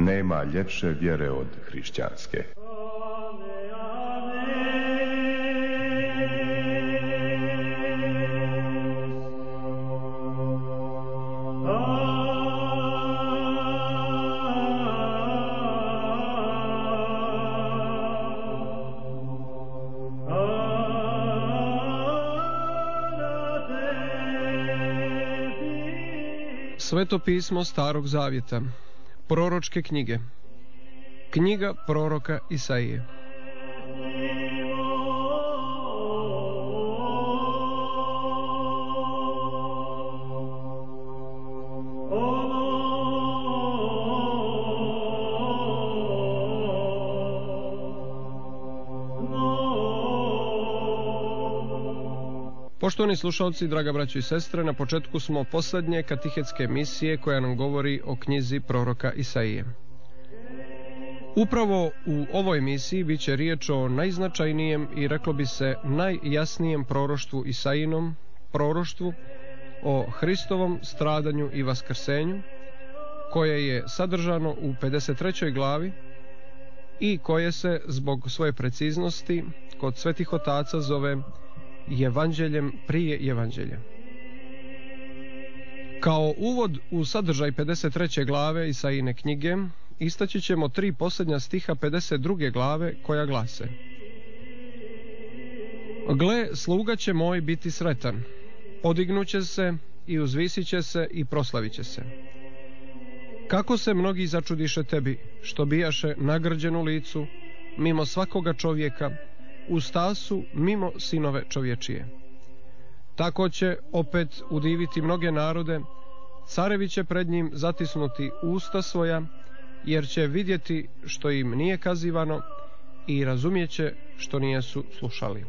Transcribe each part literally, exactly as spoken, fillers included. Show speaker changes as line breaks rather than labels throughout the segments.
Nema ljepše vjere od hrišćanske.
Sveto pismo Starog Zavjeta, proročke knjige, knjiga proroka Isaije. Poštovani slušalci, draga braćo i sestre, na početku smo posljednje katehetske emisije koja nam govori o knjizi proroka Isaije. Upravo u ovoj emisiji bit će riječ o najznačajnijem i reklo bi se najjasnijem proroštvu Isaijinom, proroštvu o Hristovom stradanju i vaskrsenju, koje je sadržano u pedeset trećoj glavi i koje se zbog svoje preciznosti kod svetih otaca zove Evanđeljem prije Evanđelja. Kao uvod u sadržaj pedeset treće glave Isaijine knjige istaći ćemo tri posljednja stiha pedeset druge glave koja glase: Gle, sluga će moj biti sretan, podignuće se i uzvisit će se i proslavit će se. Kako se mnogi začudiše tebi, što bijaše nagrđen u licu, mimo svakoga čovjeka, u stasu mimo sinove čovječije. Tako će opet udiviti mnoge narode, carevi će pred njim zatisnuti usta svoja, jer će vidjeti što im nije kazivano i razumjeće što nijesu slušali.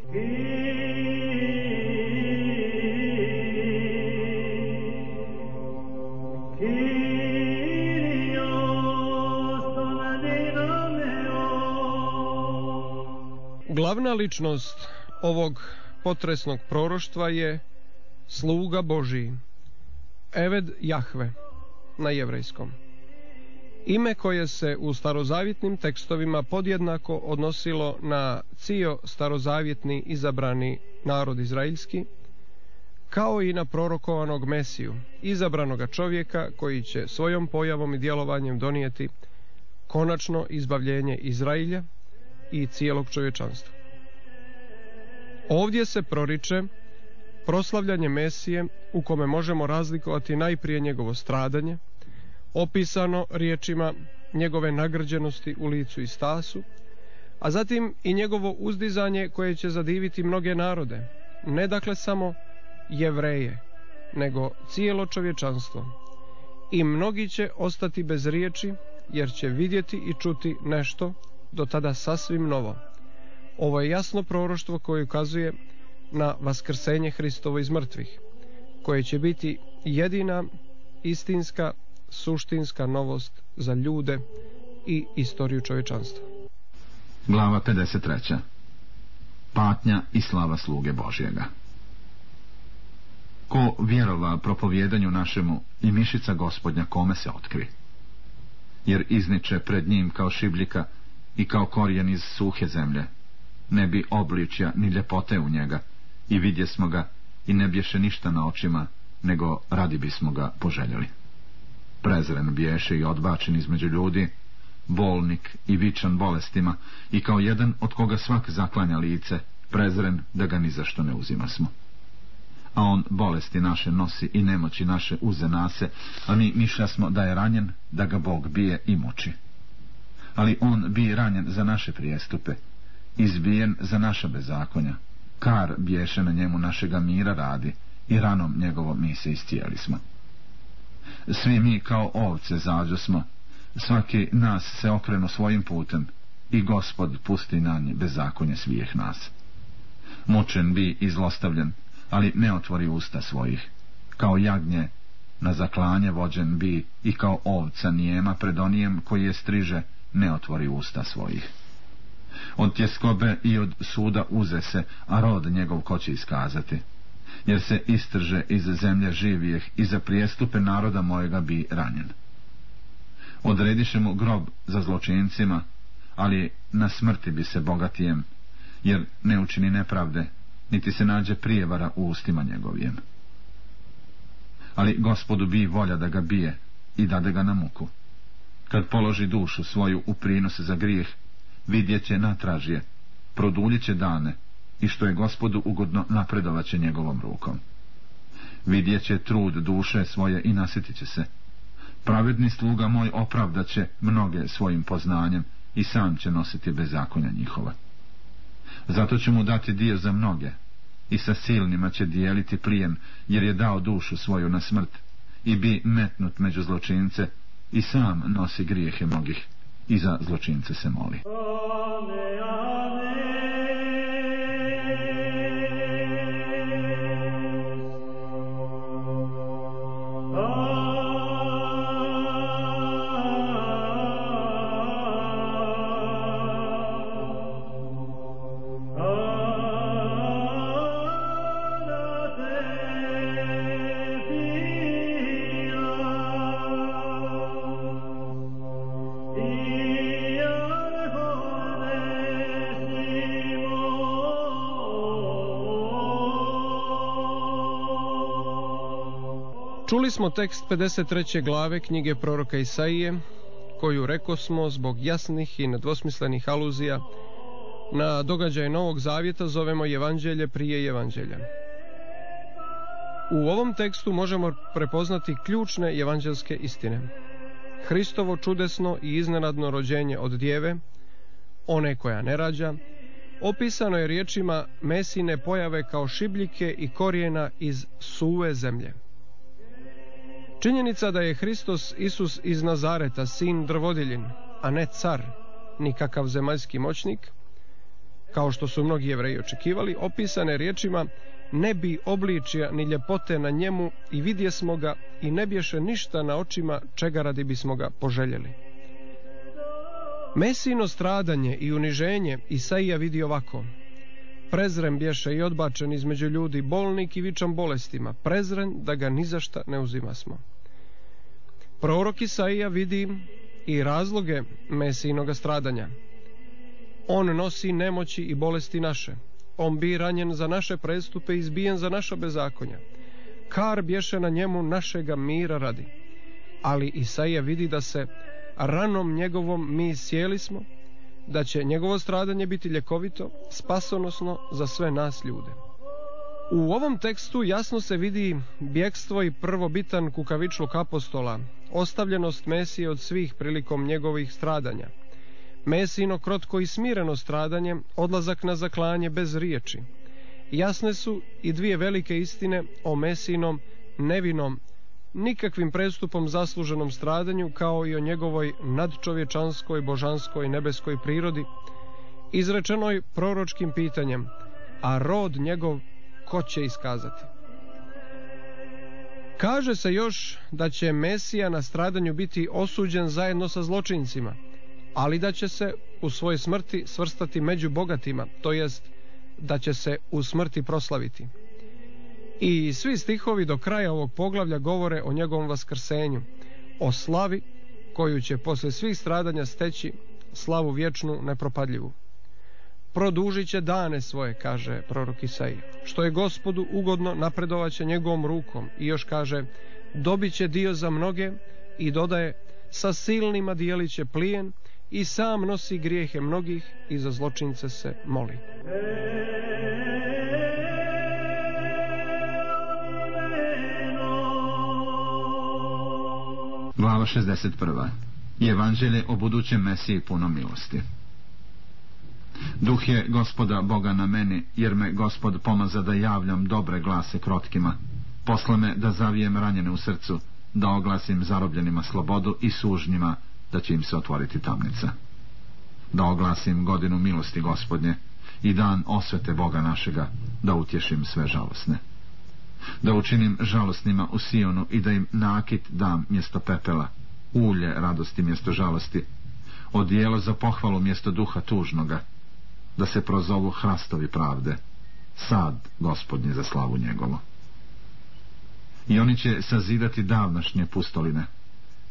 Glavna ličnost ovog potresnog proroštva je sluga Božiji, Eved Jahve na jevrejskom. Ime koje se u starozavjetnim tekstovima podjednako odnosilo na cio starozavjetni izabrani narod izraelski, kao i na prorokovanog Mesiju, izabranoga čovjeka koji će svojom pojavom i djelovanjem donijeti konačno izbavljenje Izrailja i cijelog čovječanstva. Ovdje se proriče proslavljanje Mesije u kome možemo razlikovati najprije njegovo stradanje, opisano riječima njegove nagrđenosti u licu i stasu, a zatim i njegovo uzdizanje koje će zadiviti mnoge narode, ne dakle samo Jevreje, nego cijelo čovječanstvo. I mnogi će ostati bez riječi, jer će vidjeti i čuti nešto do tada sasvim novo. Ovo je jasno proroštvo koje ukazuje na vaskrsenje Hristovo iz mrtvih, koje će biti jedina istinska, suštinska novost za ljude i istoriju čovječanstva.
Glava pedeset treća. Patnja i slava sluge Božjega. Ko vjerova propovjedanju našemu i mišica Gospodnja kome se otkri? Jer izniče pred njim kao šibljika i kao korijen iz suhe zemlje. Ne bi obličja ni ljepote u njega, i vidje smo ga i ne bješe ništa na očima, nego radi bismo ga poželjeli. Prezren biješe i odbačen između ljudi, bolnik i vičan bolestima, i kao jedan od koga svak zaklanja lice, prezren da ga ni zašto ne uzima smo. A on bolesti naše nosi i nemoći naše uze nase, a mi mišlja smo da je ranjen, da ga Bog bije i muči. Ali on bi ranjen za naše prijestupe, izbijen za naša bezakonja. Kar biješe na njemu našega mira radi, i ranom njegovo mi se iscijeli smo. Svi mi kao ovce zađo smo, svaki nas se okrenu svojim putem, i Gospod pusti na nje bezakonje svijeh nas. Mučen bi i zlostavljen, ali ne otvori usta svojih. Kao jagnje na zaklanje vođen bi, i kao ovca nijema pred onijem koji je striže, ne otvori usta svojih. Od tjeskobe i od suda uze se, a rod njegov ko će iskazati? Jer se istrže iz zemlje živijeh i za prijestupe naroda mojega bi ranjen. Odrediše mu grob za zločincima, ali na smrti bi se bogatijem, jer ne učini nepravde, niti se nađe prijevara u ustima njegovijem. Ali Gospodu bi volja da ga bije i dade ga na muku. Kad položi dušu svoju u prinos za grijeh, vidjet će natražje, produljit će dane, i što je Gospodu ugodno napredovat će njegovom rukom. Vidjet će trud duše svoje i nasjetit će se. Pravedni sluga moj opravdat će mnoge svojim poznanjem i sam će nositi bezakonja njihova. Zato će mu dati dio za mnoge i sa silnima će dijeliti plijen, jer je dao dušu svoju na smrt i bi metnut među zločince i sam nosi grijehe mnogih i za zločince se moli.
Čuli smo tekst pedeset treće glave knjige proroka Isaije, koju rekosmo zbog jasnih i nedvosmislenih aluzija na događaje Novog Zavjeta zovemo Evanđelje prije Evanđelja. U ovom tekstu možemo prepoznati ključne evanđelske istine. Hristovo čudesno i iznenadno rođenje od djeve, one koja ne rađa, opisano je riječima Mesine pojave kao šibljike i korijena iz suve zemlje. Činjenica da je Hristos Isus iz Nazareta sin drvodiljin, a ne car, nikakav zemaljski moćnik, kao što su mnogi Jevreji očekivali, opisane riječima ne bi obličja ni ljepote na njemu i vidjesmo ga i ne bješe ništa na očima čega radi bismo ga poželjeli. Mesino stradanje i uniženje Isaija vidi ovako. Prezren bješe i odbačen između ljudi, bolnik i vičan bolestima, prezren da ga ni za šta ne uzimasmo. Prorok Isaija vidi i razloge Mesijinoga stradanja. On nosi nemoći i bolesti naše. On bi ranjen za naše prestupe i izbijen za naša bezakonja. Kar bješe na njemu našega mira radi. Ali Isaija vidi da se ranom njegovom mi sjeli smo, da će njegovo stradanje biti ljekovito, spasonosno za sve nas ljude. U ovom tekstu jasno se vidi bjekstvo i prvobitan kukavičluk apostola, ostavljenost Mesije od svih prilikom njegovih stradanja. Mesino krotko i smireno stradanje, odlazak na zaklanje bez riječi. Jasne su i dvije velike istine o Mesijinom nevinom, nikakvim prestupom zasluženom stradanju, kao i o njegovoj nadčovječanskoj, božanskoj, nebeskoj prirodi, izrečenoj proročkim pitanjem, a rod njegov ko će iskazati? Kaže se još da će Mesija na stradanju biti osuđen zajedno sa zločincima, ali da će se u svojoj smrti svrstati među bogatima, to jest da će se u smrti proslaviti. I svi stihovi do kraja ovog poglavlja govore o njegovom vaskrsenju, o slavi koju će poslije svih stradanja steći, slavu vječnu, nepropadljivu. Produžit će dane svoje, kaže prorok Isaija, što je Gospodu ugodno napredovat će njegovom rukom, i još kaže, dobit će dio za mnoge, i dodaje, sa silnima dijelit će plijen i sam nosi grijehe mnogih i za zločince se moli.
Glava šezdeset prva. Evanđelje o budućem Mesiji puno milosti. Duh je Gospoda Boga na meni, jer me Gospod pomaza da javljam dobre glase krotkima. Posla me da zavijem ranjene u srcu, da oglasim zarobljenima slobodu i sužnjima da će im se otvoriti tamnica. Da oglasim godinu milosti Gospodnje i dan osvete Boga našega, da utješim sve žalosne. Da učinim žalosnima u Sionu i da im nakit dam mjesto pepela, ulje radosti mjesto žalosti, odijelo za pohvalu mjesto duha tužnoga, da se prozovu hrastovi pravde, sad Gospodnje za slavu njegovu. I oni će sazidati davnašnje pustoline,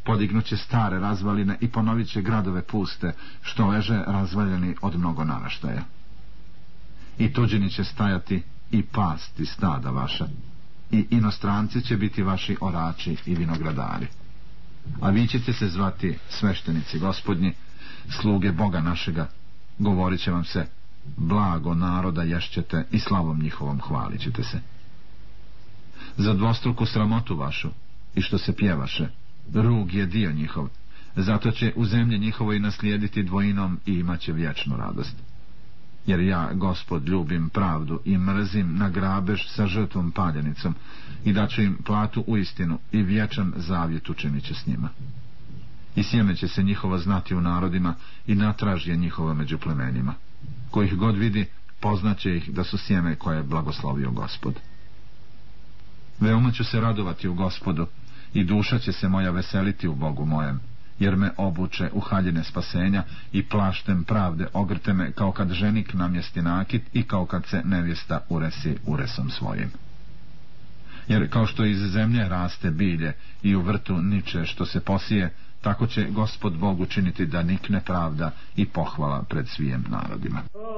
podignuće stare razvaline i ponovit će gradove puste, što leže razvaljeni od mnogo naraštaja. I tuđini će stajati i pasti stada vaša, i inostranci će biti vaši orači i vinogradari. A vi ćete se zvati sveštenici Gospodnji, sluge Boga našega, govorit će vam se, blago naroda ješćete i slavom njihovom hvalit ćete se. Za dvostruku sramotu vašu, i što se pjevaše, rug je dio njihov, zato će u zemlji njihovoj naslijediti dvojinom i imat će vječnu radost. Jer ja, Gospod, ljubim pravdu i mrzim na grabež sa žrtvom paljenicom, i daću im platu u istinu i vječan zavjet učinit će s njima. I sjeme će se njihovo znati u narodima i natražje njihovo među plemenima. Ko ih god vidi, poznaće ih da su sjeme koje je blagoslovio Gospod. Veoma ću se radovati u Gospodu i duša će se moja veseliti u Bogu mojem, jer me obuče u haljine spasenja i plaštem pravde ogrte me kao kad ženik namjesti nakit i kao kad se nevjesta uresi uresom svojim. Jer kao što iz zemlje raste bilje i u vrtu niče što se posije, tako će Gospod Bog učiniti da nikne pravda i pohvala pred svijem narodima.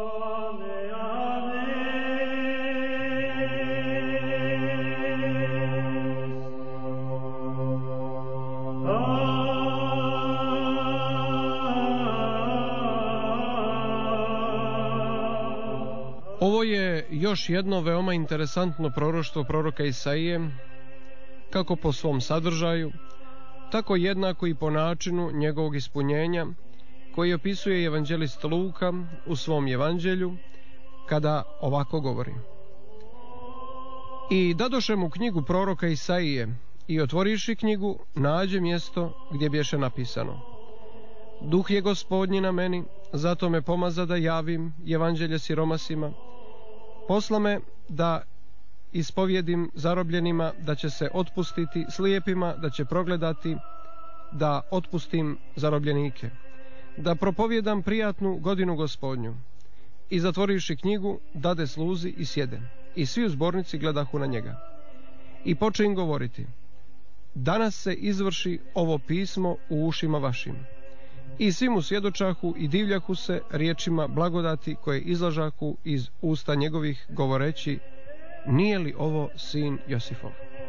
Ovo je još jedno veoma interesantno proroštvo proroka Isaije, kako po svom sadržaju, tako jednako i po načinu njegovog ispunjenja, koji opisuje evanđelist Luka u svom evanđelju, kada ovako govori. I dadoše mu knjigu proroka Isaije, i otvoriši knjigu, nađe mjesto gdje bješe napisano: Duh je Gospodnji na meni, zato me pomaza da javim evanđelje siromasima, posla me da ispovjedim zarobljenima da će se otpustiti, slijepima da će progledati, da otpustim zarobljenike, da propovjedam prijatnu godinu Gospodnju. I zatvorivši knjigu, dade sluzi i sjede, i svi u zbornici gledahu na njega. I poče im govoriti: danas se izvrši ovo pismo u ušima vašim. I svi mu svjedočahu i divljahu se riječima blagodati koje izlažahu iz usta njegovih, govoreći: nije li ovo sin Josifov?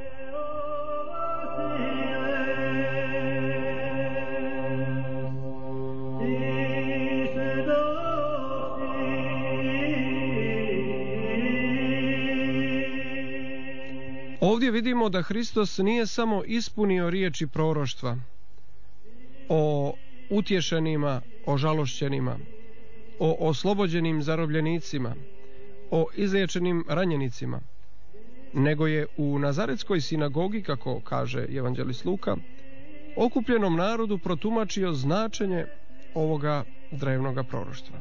Ovdje vidimo da Hristos nije samo ispunio riječi proroštva o utješenima, o žalošćenima, o oslobođenim zarobljenicima, o izliječenim ranjenicima, nego je u Nazaretskoj sinagogi, kako kaže evanđelist Luka, okupljenom narodu protumačio značenje ovoga drevnoga proroštva.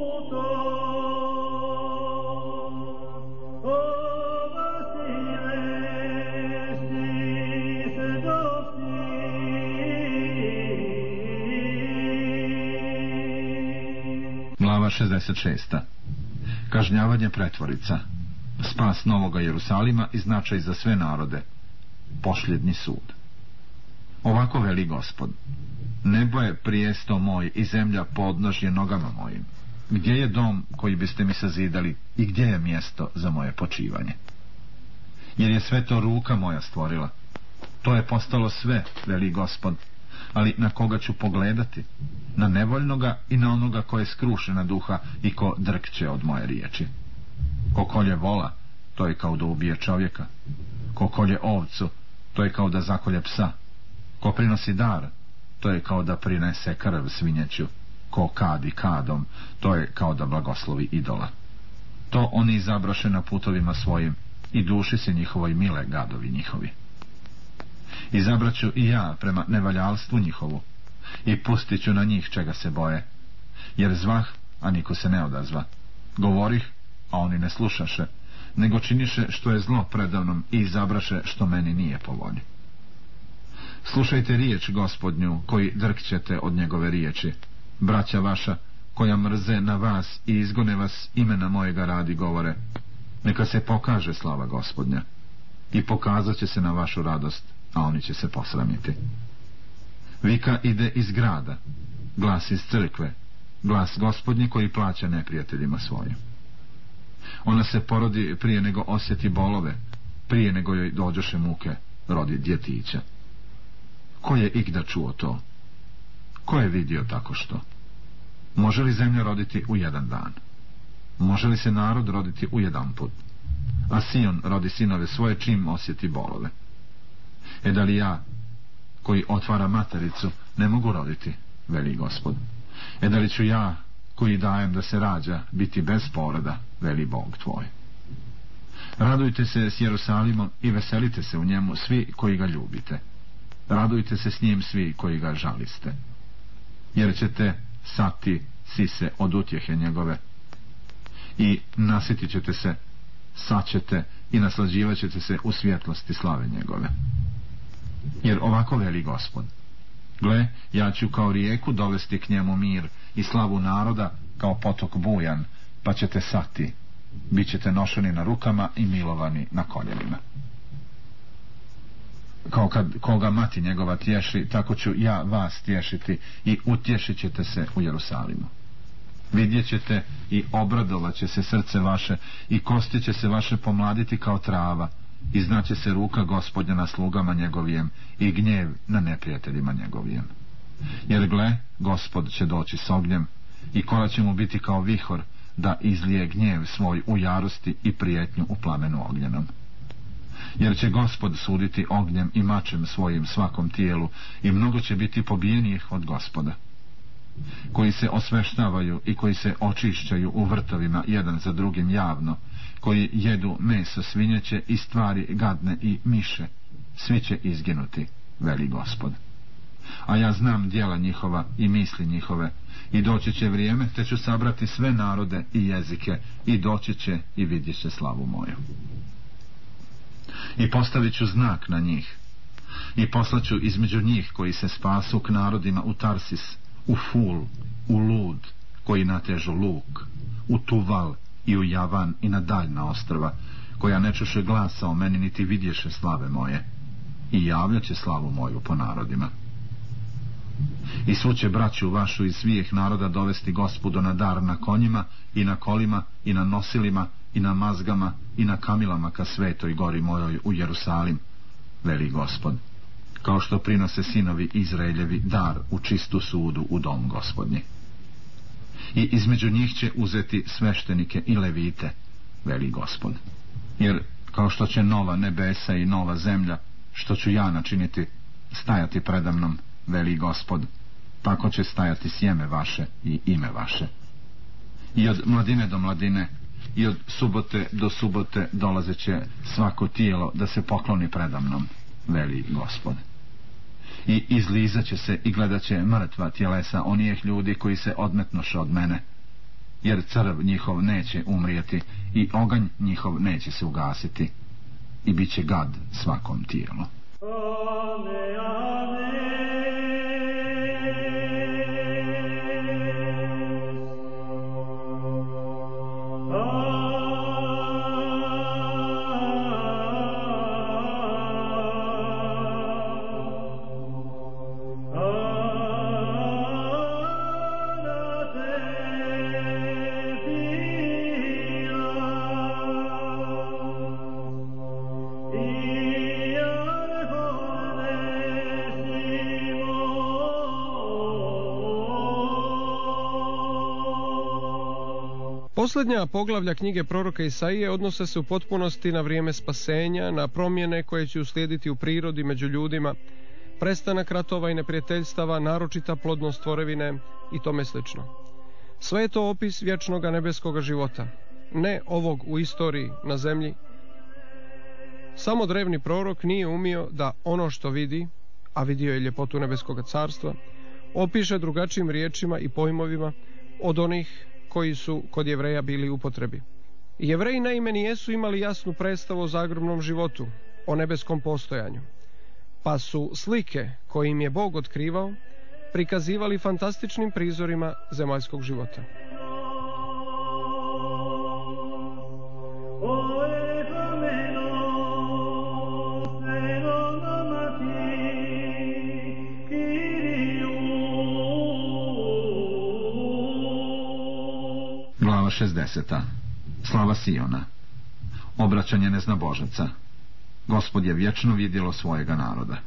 Glava šezdeset šest. Kažnjavanje pretvorica, spas Novoga Jerusalima i značaj za sve narode, pošljednji sud. Ovako veli Gospod: nebo je prijesto moj i zemlja podnožje nogama mojim. Gdje je dom koji biste mi sazidali i gdje je mjesto za moje počivanje? Jer je sve to ruka moja stvorila. To je postalo sve, veli Gospod, ali na koga ću pogledati? Na nevoljnoga i na onoga ko je skrušena duha i ko drkće od moje riječi. Ko kolje vola, to je kao da ubije čovjeka. Ko kolje ovcu, to je kao da zakolje psa. Ko prinosi dar, to je kao da prinese krv svinjeću. Ko kadi kadom, to je kao da blagoslovi idola. To oni izabraše na putovima svojim i duši se njihovoj mile gadovi njihovi. Izabraću i ja prema nevaljalstvu njihovu i pustit ću na njih čega se boje. Jer zvah, a niko se ne odazva. Govorih, a oni ne slušaše, nego činiše što je zlo predavnom i izabraše što meni nije po volji. Slušajte riječ Gospodnju, koji drkćete od njegove riječi, braća vaša koja mrze na vas i izgone vas imena mojega radi, govore: neka se pokaže slava Gospodnja, i pokazat će se na vašu radost, a oni će se posramiti. Vika ide iz grada, glas iz crkve, glas Gospodnji koji plaća neprijateljima svojim. Ona se porodi prije nego osjeti bolove, prije nego joj dođoše muke, rodi djetića. Ko je igda čuo to? Ko je vidio tako što? Može li zemlja roditi u jedan dan? Može li se narod roditi u jedan put? A Sion rodi sinove svoje čim osjeti bolove. E da li ja, koji otvara matericu, ne mogu roditi, veli Gospod? E da li ću ja, koji dajem da se rađa, biti bez poroda, veli Bog tvoj? Radujte se s Jerusalimom i veselite se u njemu svi koji ga ljubite. Radujte se s njim svi koji ga žaliste. Jer ćete sati sise od utjehe njegove i nasjetit ćete se, saćete i naslađivat ćete se u svjetlosti slave njegove. Jer ovako veli Gospod: gle, ja ću kao rijeku dovesti k njemu mir i slavu naroda kao potok bujan, pa ćete sati, bit ćete nošeni na rukama i milovani na koljenima. Kao kad koga mati njegova tješi, tako ću ja vas tješiti i utješit ćete se u Jerusalimu. Vidjet ćete i obradovat će se srce vaše i kosti će se vaše pomladiti kao trava i znaće se ruka Gospodnja na slugama njegovijem i gnjev na neprijateljima njegovijem. Jer gle, Gospod će doći s ognjem i kola će mu biti kao vihor, da izlije gnjev svoj u jarosti i prijetnju u plamenu ognjenom. Jer će Gospod suditi ognjem i mačem svojim svakom tijelu i mnogo će biti pobijenijih od Gospoda, koji se osveštavaju i koji se očišćaju u vrtovima jedan za drugim javno, koji jedu meso svinjeće i stvari gadne i miše, svi će izginuti, veli Gospod. A ja znam djela njihova i misli njihove, i doći će vrijeme, te ću sabrati sve narode i jezike, i doći će i vidjet će slavu moju. I postavit ću znak na njih, i poslaću između njih koji se spasu k narodima u Tarsis, u Ful, u Lud, koji natežu luk, u Tuval i u Javan i na daljna ostrva, koja ne čuše glasa o meni niti vidješe slave moje, i javljaće slavu moju po narodima. I svu će braću vašu iz svih naroda dovesti Gospodu na dar na konjima i na kolima i na nosilima i na mazgama i na kamilama ka svetoj gori mojoj u Jerusalim, veli Gospod, kao što prinose sinovi Izraeljevi dar u čistu sudu u dom Gospodnji. I između njih će uzeti sveštenike i levite, veli Gospod. Jer kao što će nova nebesa i nova zemlja, što ću ja načiniti, stajati predamnom, veli Gospod, tako će stajati sjeme vaše i ime vaše. I od mladine do mladine i od subote do subote dolazeće svako tijelo da se pokloni predamnom, veli Gospod. I izlizat će se i gledat će mrtva tjelesa onijeh ljudi koji se odmetnoše od mene, jer crv njihov neće umrijeti i oganj njihov neće se ugasiti i bit će gad svakom tijelu.
Posljednja poglavlja knjige proroka Isaije odnose se u potpunosti na vrijeme spasenja, na promjene koje će uslijediti u prirodi među ljudima, prestanak ratova i neprijateljstava, naročita plodnost tvorevine i tome slično. Sve je to opis vječnoga nebeskoga života, ne ovog u istoriji na zemlji. Samo drevni prorok nije umio da ono što vidi, a vidio je ljepotu nebeskoga carstva, opiše drugačijim riječima i pojmovima od onih koji su kod Jevreja bili u upotrebi. Jevreji naime nijesu imali jasnu predstavu o zagrobnom životu, o nebeskom postojanju, pa su slike koje im je Bog otkrivao prikazivali fantastičnim prizorima zemaljskog života.
Kyrie
Glava šezdeseta. Slava Siona. Obraćanje neznabožaca. Gospod je vječno vidjelo svojega naroda.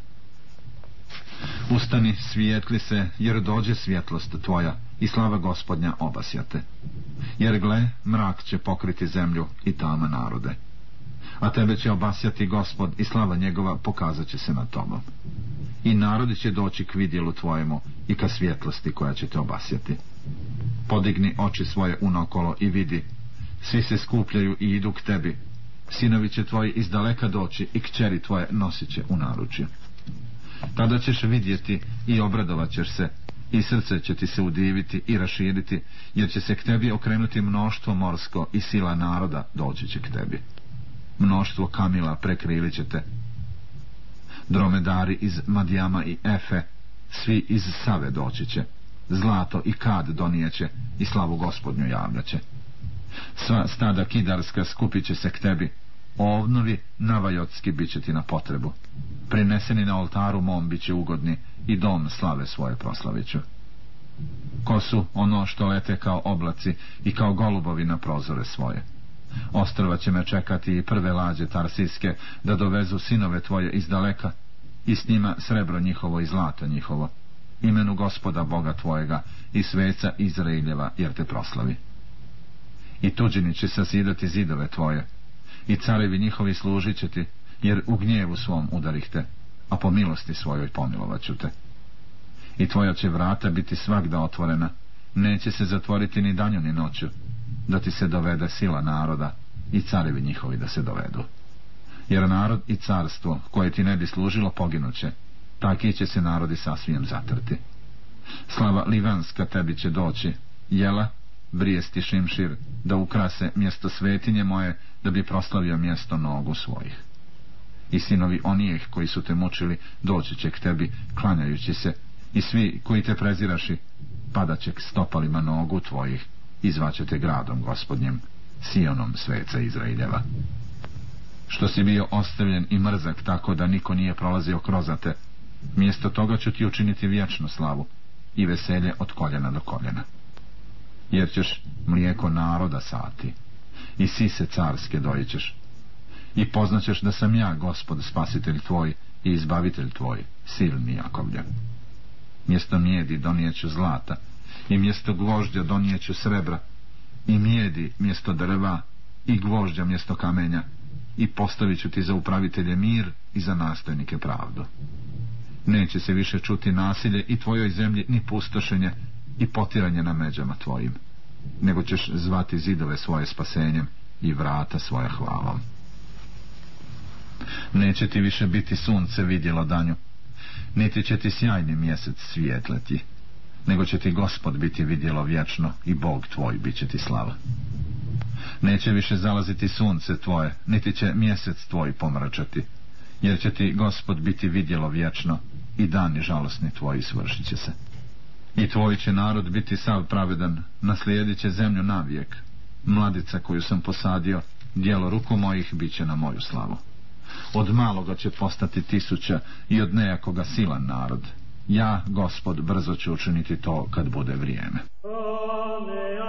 Ustani, svijetli se, jer dođe svjetlost tvoja i slava Gospodnja obasjate. Jer gle, mrak će pokriti zemlju i tama narode. A tebe će obasjati Gospod i slava njegova pokazat će se nad tobom. I narodi će doći k vidjelu tvojemu i ka svjetlosti koja će te obasjati. Podigni oči svoje unokolo i vidi, svi se skupljaju i idu k tebi. Sinovi će tvoji iz daleka doći i kćeri tvoje nosit će u naručju. Tada ćeš vidjeti i obradovat ćeš se, i srce će ti se udiviti i raširiti, jer će se k tebi okrenuti mnoštvo morsko i sila naroda doći će k tebi. Mnoštvo kamila prekrilit će te. Dromedari iz Madijama i Efe, svi iz Save doći će. Zlato i kad donijeće i slavu Gospodnju javljaće. Sva stada kidarska skupit će se k tebi. Ovnovi navajotski bit će ti na potrebu. Prineseni na oltaru mom bit će ugodni i dom slave svoje proslaviću. Ko su ono što lete kao oblaci i kao golubovi na prozore svoje? Ostrva će me čekati i prve lađe tarsijske da dovezu sinove tvoje iz daleka i s njima srebro njihovo i zlato njihovo, imenu Gospoda Boga tvojega i sveca Izraeljeva jer te proslavi. I tuđini će sazidati zidove tvoje i carevi njihovi služit će ti, jer u gnjevu svom udarih te, a po milosti svojoj pomilovat ću te. I tvoja će vrata biti svagda otvorena, neće se zatvoriti ni danju ni noću, da ti se dovede sila naroda i carevi njihovi da se dovedu. Jer narod i carstvo koje ti ne bi služilo poginuće, taki će se narodi sasvijem zatrti. Slava Livanska tebi će doći, Jela, Brijesti Šimšir, da ukrase mjesto svetinje moje, da bi proslavio mjesto nogu svojih. I sinovi onijeh koji su te mučili doći će k tebi, klanjajući se, i svi koji te preziraši padat će k stopalima nogu tvojih i zvaće te gradom Gospodnjim, Sionom sveca Izraeljeva. Što si bio ostavljen i mrzak tako da niko nije prolazio kroz te, mjesto toga ću ti učiniti vječnu slavu i veselje od koljena do koljena. Jer ćeš mlijeko naroda sati i sise carske dojićeš i poznaćeš da sam ja Gospod spasitelj tvoj i izbavitelj tvoj, silni Jakovlja. Mjesto mijedi donijeću zlata i mjesto gvožđa donijeću srebra i mijedi mjesto drva i gvožđa mjesto kamenja i postavit ću ti za upravitelje mir i za nastojnike pravdu. Neće se više čuti nasilje i tvojoj zemlji ni pustošenje i potiranje na međama tvojim, nego ćeš zvati zidove svoje spasenjem i vrata svoja hvalom. Neće ti više biti sunce vidjelo danju, niti će ti sjajni mjesec svijetleti, nego će ti Gospod biti vidjelo vječno i Bog tvoj bit će ti slava. Neće više zalaziti sunce tvoje, niti će mjesec tvoj pomračati, jer će ti Gospod biti vidjelo vječno i dani žalosni tvoji svršit će se. I tvoj će narod biti sav pravedan, naslijedit će zemlju navijek. Mladica koju sam posadio, djelo ruku mojih bit će na moju slavu. Od maloga će postati tisuća i od nejakoga silan narod. Ja, Gospod, brzo ću učiniti to kad bude vrijeme.